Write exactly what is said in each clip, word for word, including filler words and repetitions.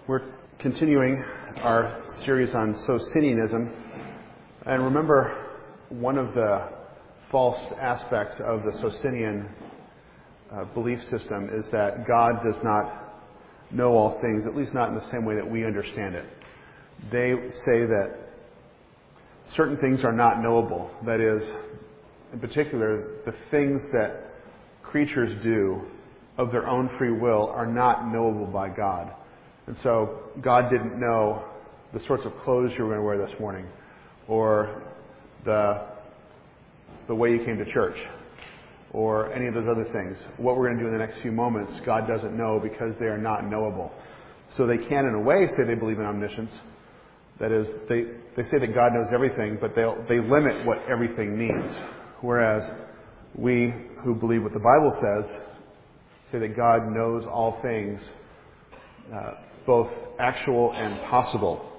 We're continuing our series on Socinianism. And remember, one of the false aspects of the Socinian uh, belief system is that God does not know all things, at least not in the same way that we understand it. They say that certain things are not knowable. That is, in particular, the things that creatures do of their own free will are not knowable by God. And so God didn't know the sorts of clothes you were going to wear this morning, or the the way you came to church, or any of those other things. What we're going to do in the next few moments, God doesn't know because they are not knowable. So they can, in a way, say they believe in omniscience. That is, they, they say that God knows everything, but they they limit what everything means. Whereas we who believe what the Bible says say that God knows all things, uh, both actual and possible.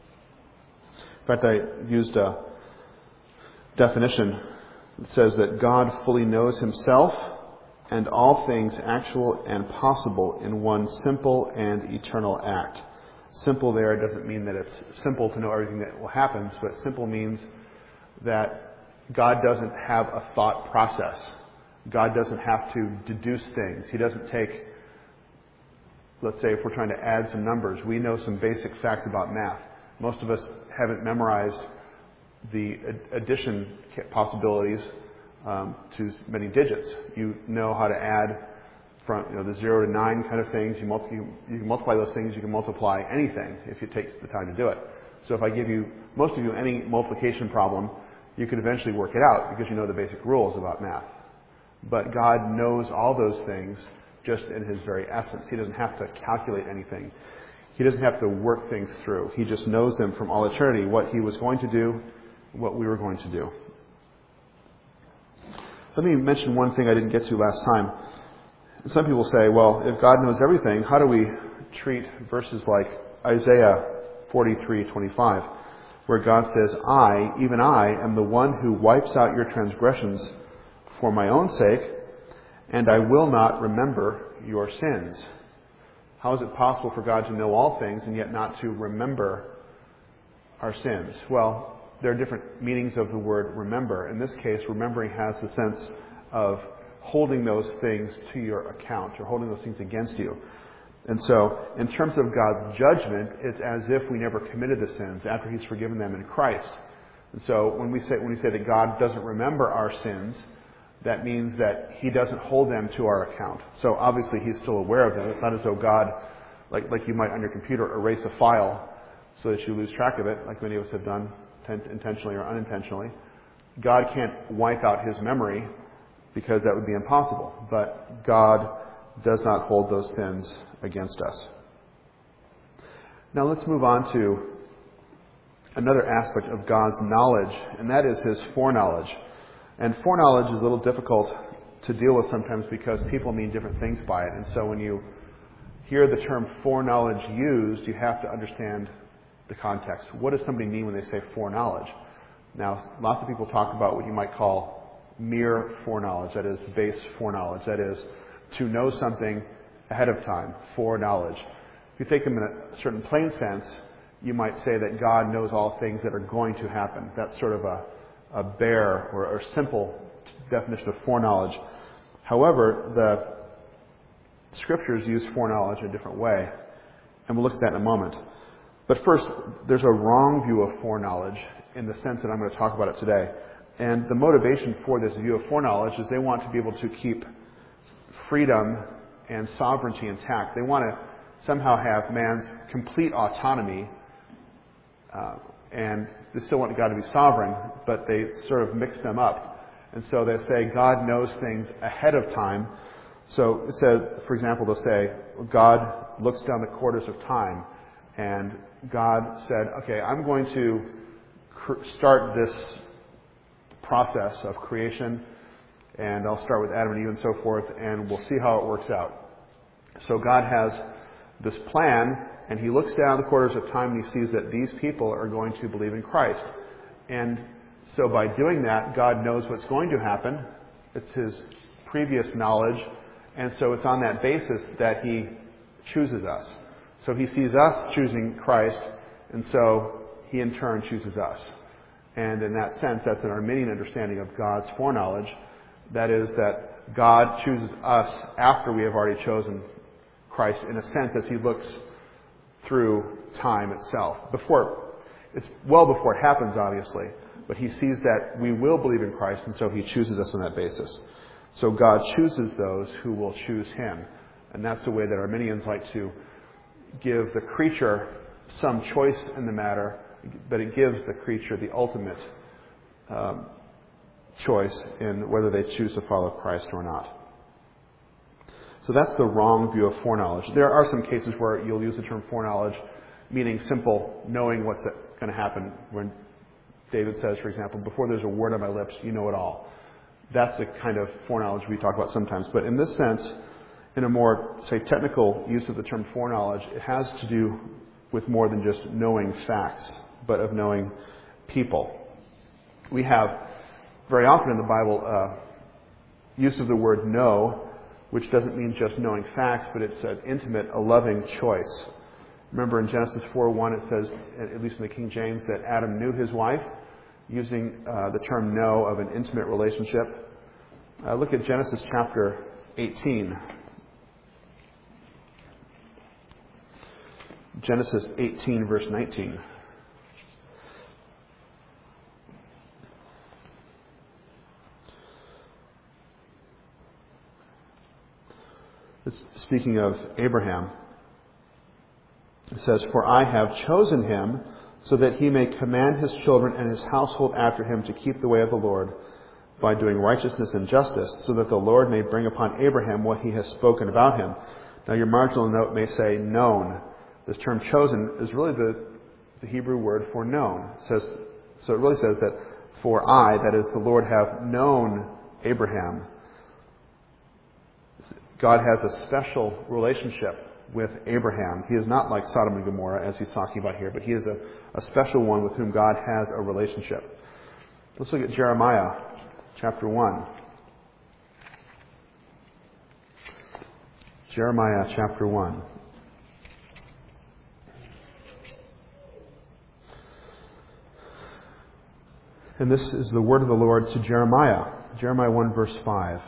In fact, I used a definition that says that God fully knows himself and all things actual and possible in one simple and eternal act. Simple there doesn't mean that it's simple to know everything that will happen, but simple means that God doesn't have a thought process. God doesn't have to deduce things. He doesn't take, let's say if we're trying to add some numbers, we know some basic facts about math. Most of us haven't memorized the addition possibilities um, to many digits. You know how to add from you know the zero to nine kind of things. You, multi- you, you can multiply those things. You can multiply anything if it takes the time to do it. So if I give you, most of you, any multiplication problem, you could eventually work it out because you know the basic rules about math. But God knows all those things just in his very essence. He doesn't have to calculate anything. He doesn't have to work things through. He just knows them from all eternity, what he was going to do, what we were going to do. Let me mention one thing I didn't get to last time. Some people say, well, if God knows everything, how do we treat verses like Isaiah forty-three twenty-five, where God says, I, even I, am the one who wipes out your transgressions for my own sake, and I will not remember your sins. How is it possible for God to know all things and yet not to remember our sins? Well, there are different meanings of the word remember. In this case, remembering has the sense of holding those things to your account or holding those things against you. And so, in terms of God's judgment, it's as if we never committed the sins after he's forgiven them in Christ. And so, when we say when we say that God doesn't remember our sins, that means that he doesn't hold them to our account. So obviously he's still aware of them. It's not as though God, like like you might on your computer, erase a file so that you lose track of it, like many of us have done, intentionally or unintentionally. God can't wipe out his memory because that would be impossible. But God does not hold those sins against us. Now let's move on to another aspect of God's knowledge, and that is his foreknowledge. And foreknowledge is a little difficult to deal with sometimes because people mean different things by it. And so when you hear the term foreknowledge used, you have to understand the context. What does somebody mean when they say foreknowledge? Now, lots of people talk about what you might call mere foreknowledge, that is, base foreknowledge, that is, to know something ahead of time, foreknowledge. If you take them in a certain plain sense, you might say that God knows all things that are going to happen. That's sort of a a bare or, or simple definition of foreknowledge. However, the Scriptures use foreknowledge in a different way, and we'll look at that in a moment. But first, there's a wrong view of foreknowledge in the sense that I'm going to talk about it today. And the motivation for this view of foreknowledge is they want to be able to keep freedom and sovereignty intact. They want to somehow have man's complete autonomy, uh, and they still want God to be sovereign, but they sort of mix them up. And so they say God knows things ahead of time. So it says, for example, they'll say God looks down the quarters of time, and God said, okay, I'm going to cr- start this process of creation, and I'll start with Adam and Eve and so forth, and we'll see how it works out. So God has this plan, and he looks down the quarters of time and he sees that these people are going to believe in Christ. And so by doing that, God knows what's going to happen. It's his previous knowledge. And so it's on that basis that he chooses us. So he sees us choosing Christ, and so he in turn chooses us. And in that sense, that's an Arminian understanding of God's foreknowledge. That is that God chooses us after we have already chosen Christ, in a sense, as he looks through time itself. Before, it's well before it happens, obviously, but he sees that we will believe in Christ, and so he chooses us on that basis. So God chooses those who will choose him. And that's the way that Arminians like to give the creature some choice in the matter, but it gives the creature the ultimate um, choice in whether they choose to follow Christ or not. So that's the wrong view of foreknowledge. There are some cases where you'll use the term foreknowledge, meaning simple knowing what's going to happen. When David says, for example, before there's a word on my lips, you know it all. That's the kind of foreknowledge we talk about sometimes. But in this sense, in a more, say, technical use of the term foreknowledge, it has to do with more than just knowing facts, but of knowing people. We have very often in the Bible uh, use of the word know, which doesn't mean just knowing facts, but it's an intimate, a loving choice. Remember in Genesis four one, it says, at least in the King James, that Adam knew his wife, using uh, the term know of an intimate relationship. Uh, look at Genesis chapter eighteen. Genesis eighteen, verse nineteen. It's speaking of Abraham. It says, "For I have chosen him so that he may command his children and his household after him to keep the way of the Lord by doing righteousness and justice, so that the Lord may bring upon Abraham what he has spoken about him." Now your marginal note may say known. This term chosen is really the, the Hebrew word for known. It says, so it really says that for I, that is the Lord, have known Abraham. God has a special relationship with Abraham. He is not like Sodom and Gomorrah, as he's talking about here, but he is a, a special one with whom God has a relationship. Let's look at Jeremiah chapter one. Jeremiah chapter one. And this is the word of the Lord to Jeremiah. Jeremiah one, verse five.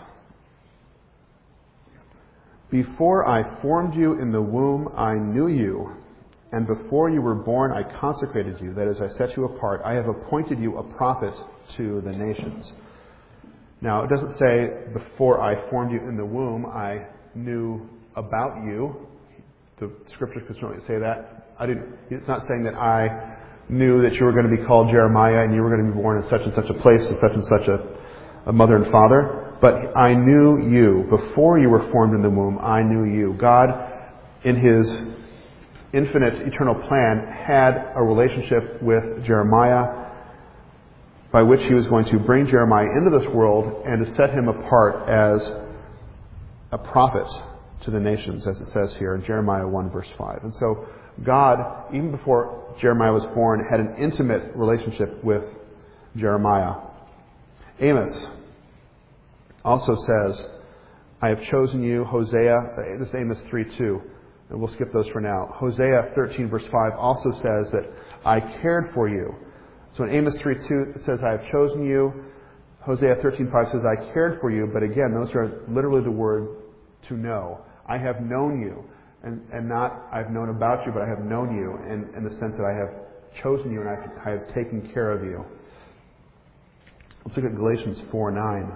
"Before I formed you in the womb, I knew you. And before you were born, I consecrated you. That is, I set you apart. I have appointed you a prophet to the nations." Now, it doesn't say, before I formed you in the womb, I knew about you. The scripture could certainly say that. I didn't. It's not saying that I knew that you were going to be called Jeremiah and you were going to be born in such and such a place and such and such a, a mother and father. But I knew you. Before you were formed in the womb, I knew you. God, in his infinite, eternal plan, had a relationship with Jeremiah by which he was going to bring Jeremiah into this world and to set him apart as a prophet to the nations, as it says here in Jeremiah one, verse five. And so God, even before Jeremiah was born, had an intimate relationship with Jeremiah. Amos also says, "I have chosen you." Hosea, this is Amos three two, and we'll skip those for now. Hosea thirteen, verse five also says that I cared for you. So in Amos three two, it says, "I have chosen you." Hosea thirteen five says, "I cared for you." But again, those are literally the word to know. I have known you. And, and not I've known about you, but I have known you in, in the sense that I have chosen you and I, I have taken care of you. Let's look at Galatians four nine.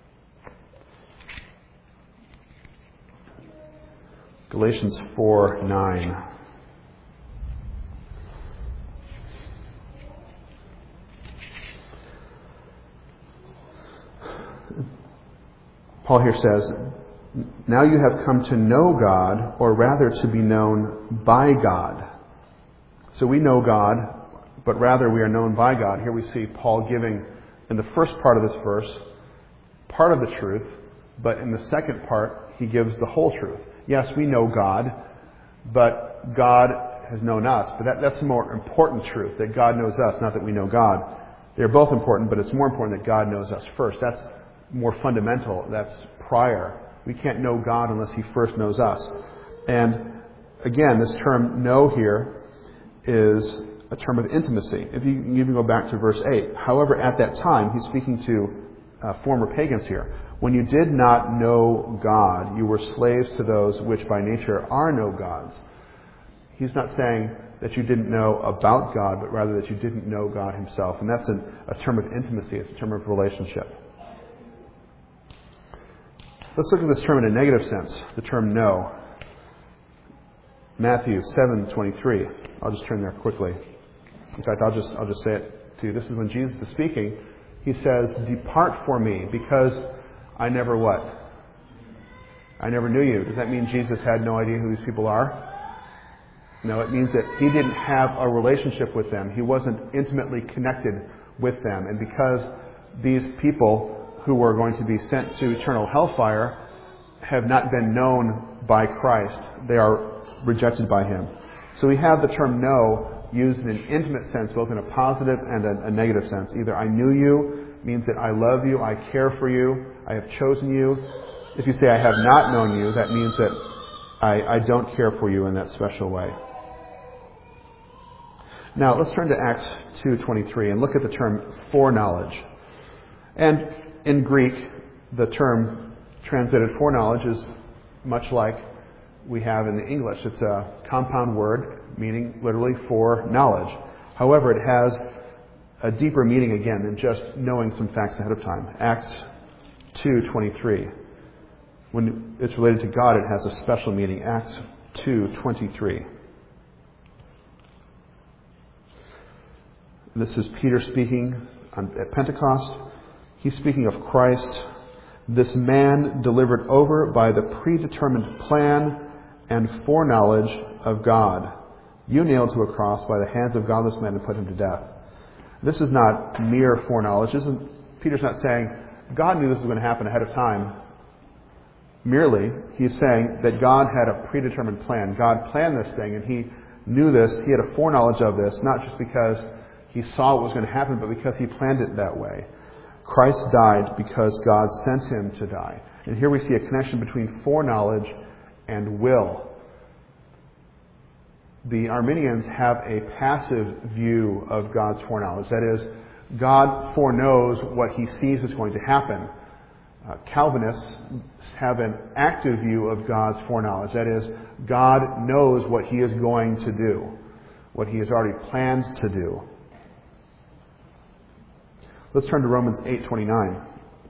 Galatians four nine. Paul here says, "Now you have come to know God, or rather to be known by God." So we know God, but rather we are known by God. Here we see Paul giving, in the first part of this verse, part of the truth, but in the second part, he gives the whole truth. Yes, we know God, but God has known us. But that, that's the more important truth, that God knows us, not that we know God. They're both important, but it's more important that God knows us first. That's more fundamental. That's prior. We can't know God unless he first knows us. And again, this term know here is a term of intimacy. If you even go back to verse eight. However, at that time, he's speaking to uh, former pagans here. When you did not know God, you were slaves to those which by nature are no gods. He's not saying that you didn't know about God, but rather that you didn't know God himself. And that's a, a term of intimacy. It's a term of relationship. Let's look at this term in a negative sense, the term know. Matthew seven twenty-three. I'll just turn there quickly. In fact, I'll just I'll just say it to you. This is when Jesus is speaking. He says, "Depart from me, because I never what? I never knew you." Does that mean Jesus had no idea who these people are? No, it means that he didn't have a relationship with them. He wasn't intimately connected with them. And because these people who were going to be sent to eternal hellfire have not been known by Christ, they are rejected by him. So we have the term know used in an intimate sense, both in a positive and a, a negative sense. Either I knew you means that I love you, I care for you, I have chosen you. If you say I have not known you, that means that I, I don't care for you in that special way. Now, let's turn to Acts two twenty-three and look at the term foreknowledge. And in Greek, the term translated foreknowledge is much like we have in the English. It's a compound word meaning literally foreknowledge. However, it has a deeper meaning again than just knowing some facts ahead of time. Acts two twenty-three. When it's related to God, it has a special meaning. Acts two twenty-three. This is Peter speaking on, at Pentecost. He's speaking of Christ, this man delivered over by the predetermined plan and foreknowledge of God. You nailed to a cross by the hands of godless men and put him to death. This is not mere foreknowledge. This isn't, Peter's not saying God knew this was going to happen ahead of time. Merely, he's saying that God had a predetermined plan. God planned this thing, and he knew this. He had a foreknowledge of this, not just because he saw what was going to happen, but because he planned it that way. Christ died because God sent him to die. And here we see a connection between foreknowledge and will. The Arminians have a passive view of God's foreknowledge. That is, God foreknows what he sees is going to happen. Uh, Calvinists have an active view of God's foreknowledge. That is, God knows what he is going to do, what he has already planned to do. Let's turn to Romans eight twenty-nine.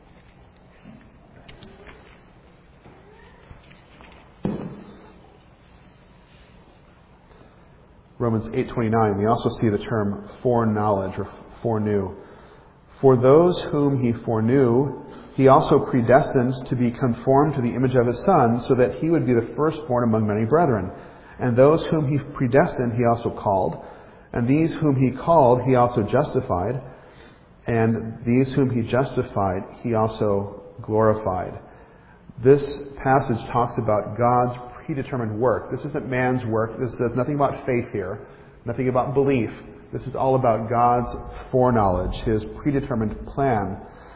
Romans eight twenty-nine. We also see the term foreknowledge or foreknew. For those whom he foreknew, he also predestined to be conformed to the image of his Son, so that he would be the firstborn among many brethren. And those whom he predestined, he also called. And these whom he called, he also justified. And these whom he justified, he also glorified. This passage talks about God's predetermined work. This isn't man's work. This says nothing about faith here, nothing about belief. This is all about God's foreknowledge, his predetermined plan.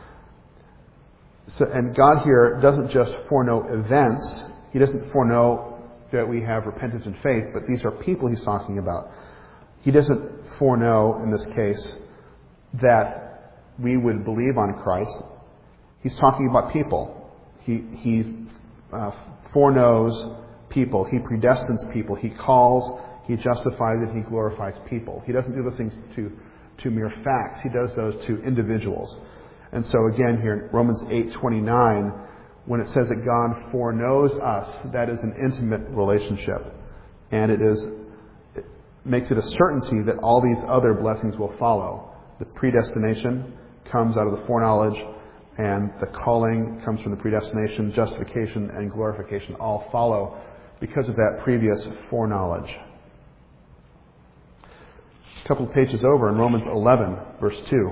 So, and God here doesn't just foreknow events. He doesn't foreknow that we have repentance and faith, but these are people he's talking about. He doesn't foreknow, in this case, that we would believe on Christ. He's talking about people. He, he uh, foreknows people. He predestines people. He calls, he justifies, and he glorifies people. He doesn't do those things to, to mere facts. He does those to individuals. And so again here in Romans eight twenty-nine, when it says that God foreknows us, that is an intimate relationship. And it is it makes it a certainty that all these other blessings will follow. The predestination comes out of the foreknowledge, and the calling comes from the predestination. Justification and glorification all follow because of that previous foreknowledge. A couple of pages over in Romans eleven, verse two.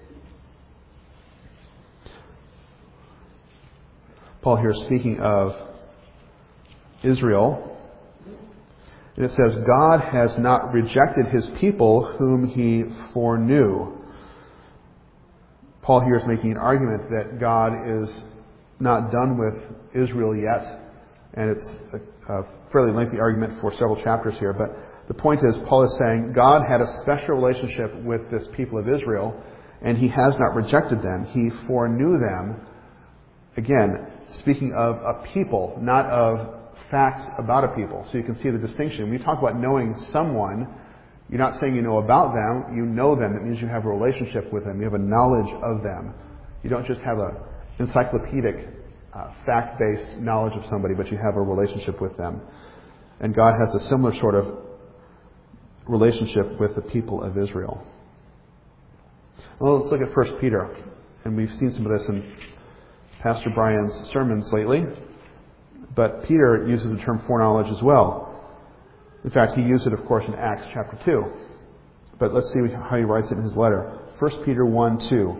Paul here is speaking of Israel. And it says, God has not rejected his people whom he foreknew. Paul here is making an argument that God is not done with Israel yet, and it's a, a fairly lengthy argument for several chapters here, but the point is, Paul is saying God had a special relationship with this people of Israel, and he has not rejected them. He foreknew them. Again, speaking of a people, not of facts about a people. So you can see the distinction. When you talk about knowing someone, you're not saying you know about them, you know them. It means you have a relationship with them. You have a knowledge of them. You don't just have a encyclopedic, uh, fact-based knowledge of somebody, but you have a relationship with them. And God has a similar sort of relationship with the people of Israel. Well, let's look at First Peter. And we've seen some of this in Pastor Brian's sermons lately. But Peter uses the term foreknowledge as well. In fact, he used it, of course, in Acts chapter two. But let's see how he writes it in his letter. First Peter one two.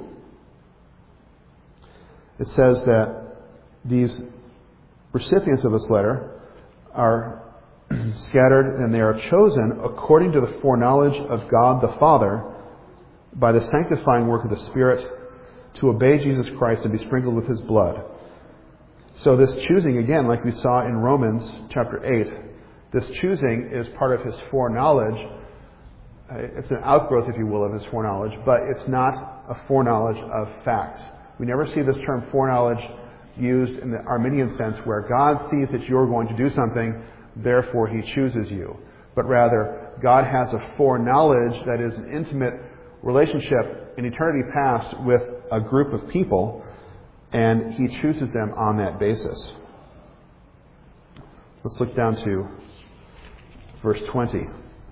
It says that these recipients of this letter are scattered, and they are chosen according to the foreknowledge of God the Father by the sanctifying work of the Spirit to obey Jesus Christ and be sprinkled with His blood. So this choosing, again, like we saw in Romans chapter eight, this choosing is part of His foreknowledge. It's an outgrowth, if you will, of His foreknowledge, but it's not a foreknowledge of facts. We never see this term foreknowledge used in the Arminian sense where God sees that you're going to do something, therefore He chooses you. But rather, God has a foreknowledge that is an intimate relationship in eternity past with a group of people, and He chooses them on that basis. Let's look down to verse twenty.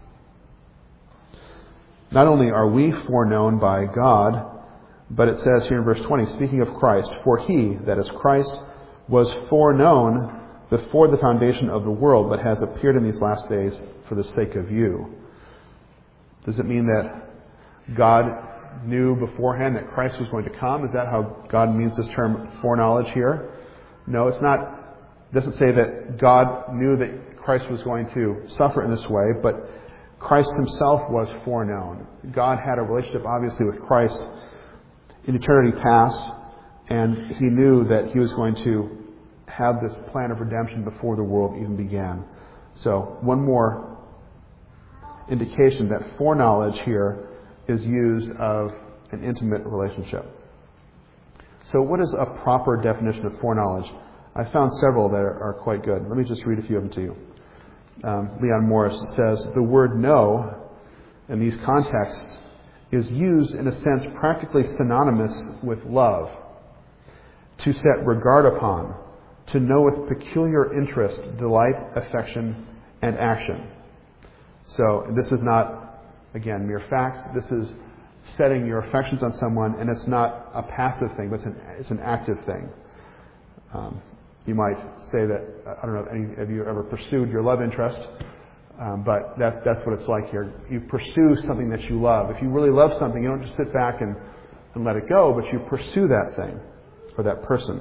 Not only are we foreknown by God, but it says here in verse twenty, speaking of Christ, for He, that is Christ, was foreknown before the foundation of the world, but has appeared in these last days for the sake of you. Does it mean that God knew beforehand that Christ was going to come? Is that how God means this term foreknowledge here? No, it's not. It doesn't say that God knew that Christ was going to suffer in this way, but Christ Himself was foreknown. God had a relationship, obviously, with Christ in eternity past, and He knew that He was going to have this plan of redemption before the world even began. So, one more indication that foreknowledge here is used of an intimate relationship. So, what is a proper definition of foreknowledge? I found several that are, are quite good. Let me just read a few of them to you. Um, Leon Morris says, the word know in these contexts is used in a sense practically synonymous with love. To set regard upon, to know with peculiar interest, delight, affection, and action. So this is not, again, mere facts. This is setting your affections on someone, and it's not a passive thing, but it's an, it's an active thing. Um, you might say that, I don't know if any of you ever pursued your love interest, um, but that, that's what it's like here. You pursue something that you love. If you really love something, you don't just sit back and, and let it go, but you pursue that thing or that person.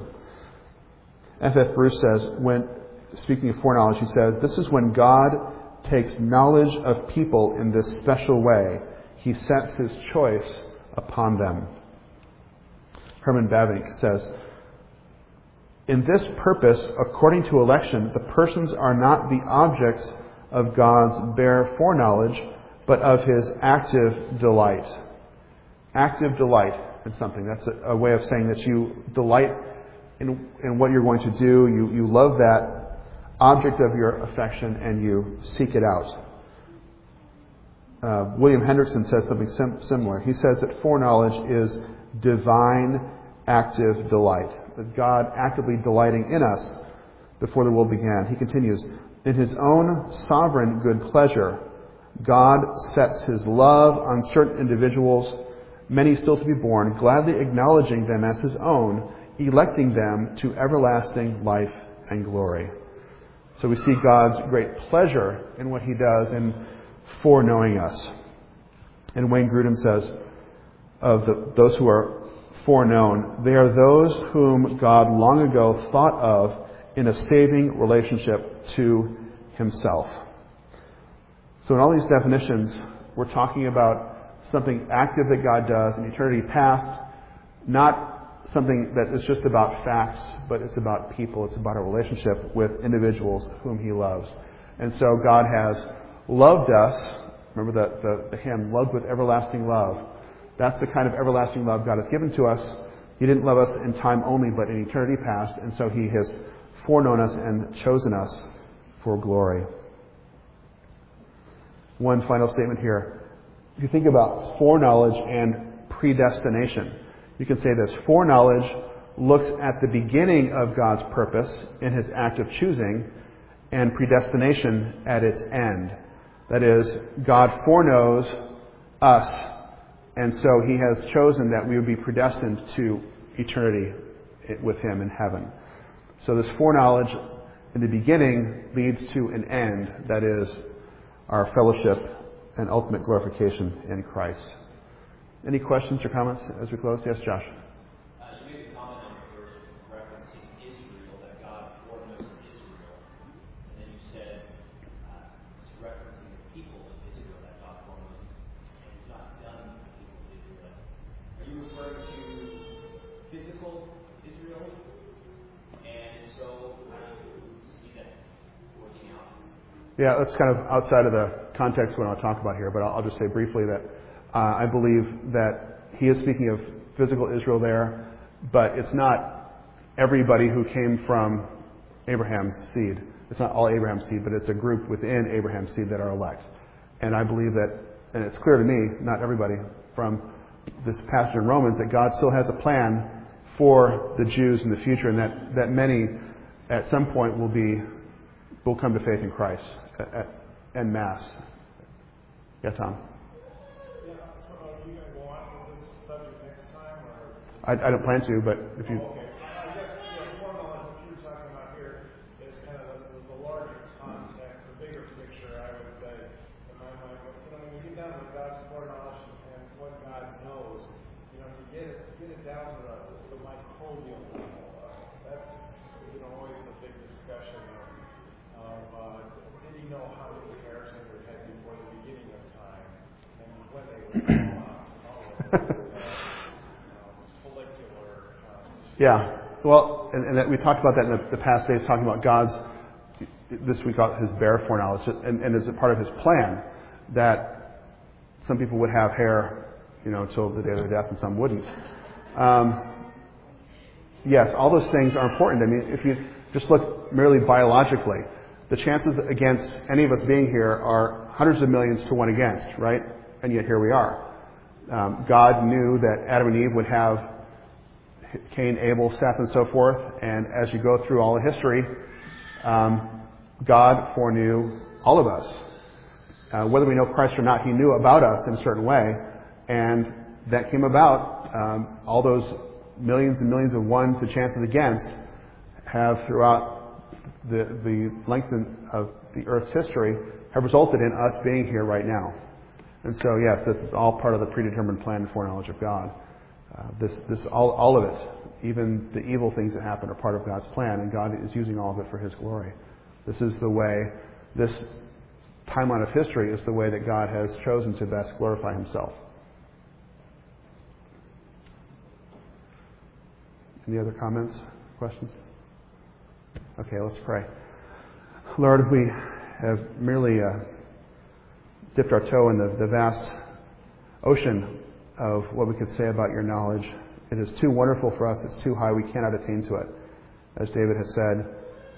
F F Bruce says, when speaking of foreknowledge, he says, this is when God takes knowledge of people in this special way. He sets His choice upon them. Herman Bavinck says, in this purpose, according to election, the persons are not the objects of God's bare foreknowledge, but of His active delight. Active delight in something. That's a, a way of saying that you delight in, in what you're going to do. You, you love that object of your affection and you seek it out. Uh, William Hendrickson says something sim- similar. He says that foreknowledge is divine active delight. That God actively delighting in us before the world began. He continues, in His own sovereign good pleasure, God sets His love on certain individuals, many still to be born, gladly acknowledging them as His own, electing them to everlasting life and glory. So we see God's great pleasure in what He does in foreknowing us. And Wayne Grudem says of the, those who are foreknown, they are those whom God long ago thought of in a saving relationship to Himself. So in all these definitions, we're talking about something active that God does in eternity past, not something that is just about facts, but it's about people. It's about a relationship with individuals whom he loves. And so God has loved us. Remember the, the, the hymn, loved with everlasting love. That's the kind of everlasting love God has given to us. He didn't love us in time only, but in eternity past. And so he has foreknown us and chosen us for glory. One final statement here. If you think about foreknowledge and predestination, you can say this. Foreknowledge looks at the beginning of God's purpose in his act of choosing, and predestination at its end. That is, God foreknows us, and so he has chosen that we would be predestined to eternity with him in heaven. So this foreknowledge in the beginning leads to an end, that is, our fellowship and ultimate glorification in Christ. Any questions or comments as we close? Yes, Josh. Uh, you made a comment on the verse referencing Israel, that God foreknows Israel. And then you said uh, it's referencing the people of Israel that God foreknows. And he's not done with the people of Israel. Are you referring to physical Israel? And so how do you see that working out? Yeah, that's kind of outside of the context of what I want to talk about here, but I'll, I'll just say briefly that uh, I believe that he is speaking of physical Israel there, but it's not everybody who came from Abraham's seed. It's not all Abraham's seed, but it's a group within Abraham's seed that are elect. And I believe that, and it's clear to me, not everybody, from this passage in Romans, that God still has a plan for the Jews in the future, and that, that many at some point will be will come to faith in Christ en masse. Yeah, Tom? Yeah, so are you going to go on with this subject next time? Or? I, I don't plan to, but if you... Oh, okay. I guess, yeah, more on what you were talking about here is kind of the, the larger context, the bigger picture, I would say, in my mind. But, you know, when you get down to God's foreknowledge and what God knows, you know, to get it, get it down to the, the microbial level, uh, that's, you know, always a big discussion of, of uh, did he know how many hairs on your head before the beginning of time, and when they would fall out, and all of this, uh, you know, follicular. Uh, Yeah. Well, and, and that we talked about that in the, the past days, talking about God's, this we call his bare foreknowledge, and, and as a part of his plan, that some people would have hair, you know, until the day of their death, and some wouldn't. Um, yes, all those things are important. I mean, if you just look merely biologically, the chances against any of us being here are hundreds of millions to one against, right? And yet here we are. Um, God knew that Adam and Eve would have Cain, Abel, Seth, and so forth. And as you go through all of history, um, God foreknew all of us. Uh, whether we know Christ or not, he knew about us in a certain way. And that came about. Um, all those millions and millions of one to chances against have throughout the, the length of the Earth's history have resulted in us being here right now. And so, yes, this is all part of the predetermined plan and foreknowledge of God. Uh, this, this, all, all of it, even the evil things that happen, are part of God's plan, and God is using all of it for his glory. This is the way, this timeline of history is the way that God has chosen to best glorify himself. Any other comments, questions? Okay, let's pray. Lord, we have merely uh, dipped our toe in the, the vast ocean of what we could say about your knowledge. It is too wonderful for us. It's too high. We cannot attain to it. As David has said,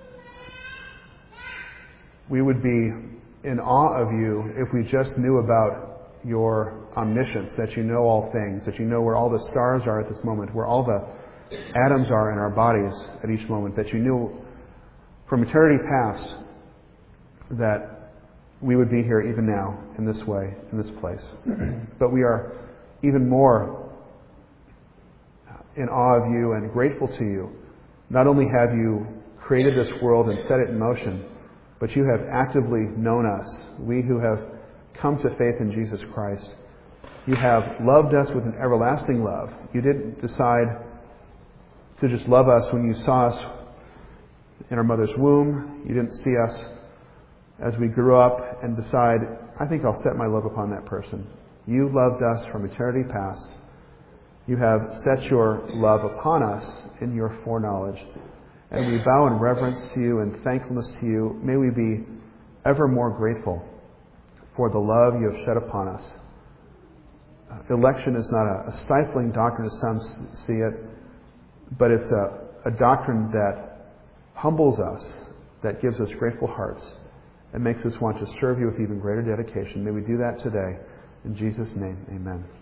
we would be in awe of you if we just knew about your omniscience, that you know all things, that you know where all the stars are at this moment, where all the atoms are in our bodies at each moment, that you knew from eternity past that we would be here even now in this way, in this place. But we are even more in awe of you and grateful to you. Not only have you created this world and set it in motion, but you have actively known us, we who have come to faith in Jesus Christ. You have loved us with an everlasting love. You didn't decide to just love us when you saw us in our mother's womb. You didn't see us as we grew up and decide, I think I'll set my love upon that person. You loved us from eternity past, You have set your love upon us in your foreknowledge. And we bow in reverence to you and thankfulness to you. May we be ever more grateful for the love you have shed upon us. Uh, election is not a, a stifling doctrine as some see it, but it's a, a doctrine that humbles us, that gives us grateful hearts, and makes us want to serve you with even greater dedication. May we do that today. In Jesus' name, amen.